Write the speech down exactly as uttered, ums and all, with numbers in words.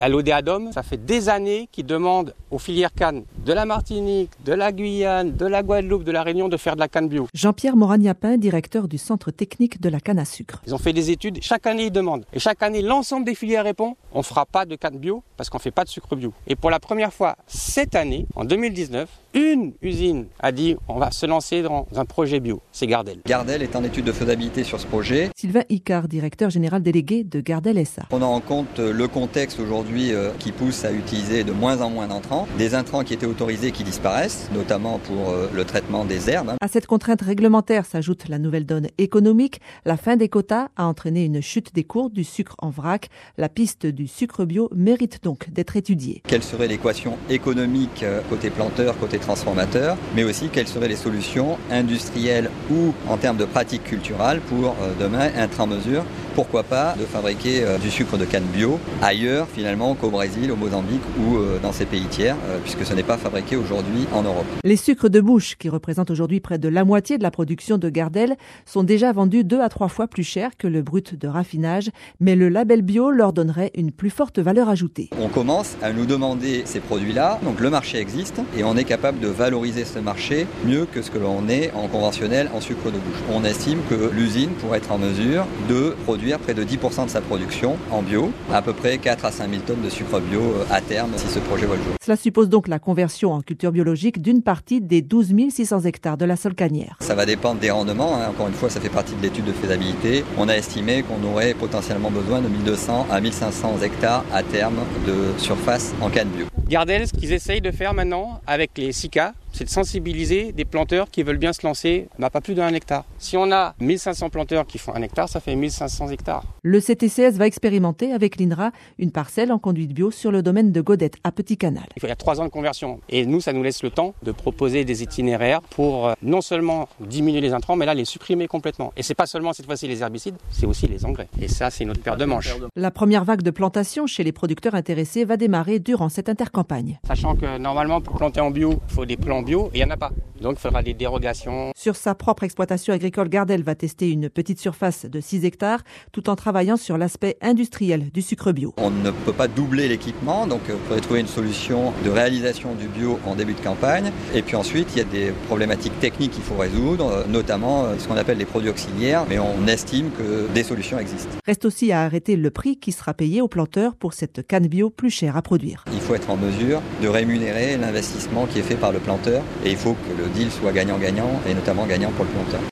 À l'Odéadome, ça fait des années qu'ils demandent aux filières canne de la Martinique, de la Guyane, de la Guadeloupe, de la Réunion de faire de la canne bio. Jean-Pierre Moragnapin, directeur du Centre technique de la canne à sucre. Ils ont fait des études, chaque année ils demandent. Et chaque année, l'ensemble des filières répond, on ne fera pas de canne bio parce qu'on ne fait pas de sucre bio. Et pour la première fois cette année, en deux mille dix-neuf, une usine a dit on va se lancer dans un projet bio. C'est Gardel. Gardel est en étude de faisabilité sur ce projet. Sylvain Icard, directeur général délégué de Gardel S A. Prenant en compte le contexte aujourd'hui qui pousse à utiliser de moins en moins d'intrants, des intrants qui étaient autorisés qui disparaissent, notamment pour le traitement des herbes. À cette contrainte réglementaire s'ajoute la nouvelle donne économique. La fin des quotas a entraîné une chute des cours du sucre en vrac. La piste du sucre bio mérite donc d'être étudiée. Quelle serait l'équation économique côté planteur, côté transformateur, mais aussi quelles seraient les solutions industrielles ou en termes de pratiques culturelles pour demain être en mesure, pourquoi pas, de fabriquer du sucre de canne bio ailleurs finalement qu'au Brésil, au Mozambique ou dans ces pays tiers, puisque ce n'est pas fabriqué aujourd'hui en Europe. Les sucres de bouche, qui représentent aujourd'hui près de la moitié de la production de Gardel, sont déjà vendus deux à trois fois plus cher que le brut de raffinage, mais le label bio leur donnerait une plus forte valeur ajoutée. On commence à nous demander ces produits-là, donc le marché existe et on est capable de valoriser ce marché mieux que ce que l'on est en conventionnel en sucre de bouche. On estime que l'usine pourrait être en mesure de produire près de dix pour cent de sa production en bio, à peu près quatre à cinq mille tonnes de sucre bio à terme si ce projet voit le jour. Cela suppose donc la conversion en culture biologique d'une partie des douze mille six cents hectares de la Solcanière. Ça va dépendre des rendements, hein. Encore une fois ça fait partie de l'étude de faisabilité. On a estimé qu'on aurait potentiellement besoin de mille deux cents à mille cinq cents hectares à terme de surface en canne bio. Gardel, ce qu'ils essayent de faire maintenant avec les SICA, c'est de sensibiliser des planteurs qui veulent bien se lancer, bah pas plus d'un hectare. Si on a mille cinq cents planteurs qui font un hectare, ça fait mille cinq cents hectares. Le C T C S va expérimenter avec l'I N R A une parcelle en conduite bio sur le domaine de Godette à Petit Canal. Il y a trois ans de conversion et nous, ça nous laisse le temps de proposer des itinéraires pour non seulement diminuer les intrants, mais là les supprimer complètement. Et c'est pas seulement cette fois-ci les herbicides, c'est aussi les engrais. Et ça, c'est notre paire de manches. La première vague de plantation chez les producteurs intéressés va démarrer durant cette intercampagne. Sachant que normalement, pour planter en bio, il faut des plants bio et il n'y en a pas. Donc il faudra des dérogations. Sur sa propre exploitation agricole, Gardel va tester une petite surface de six hectares tout en travaillant sur l'aspect industriel du sucre bio. On ne peut pas doubler l'équipement, donc il faudrait trouver une solution de réalisation du bio en début de campagne. Et puis ensuite, il y a des problématiques techniques qu'il faut résoudre, notamment ce qu'on appelle les produits auxiliaires, mais on estime que des solutions existent. Reste aussi à arrêter le prix qui sera payé aux planteurs pour cette canne bio plus chère à produire. Il faut être en mesure de rémunérer l'investissement qui est fait par le planteur et il faut que le deal soit gagnant-gagnant et notamment gagnant pour le planteur.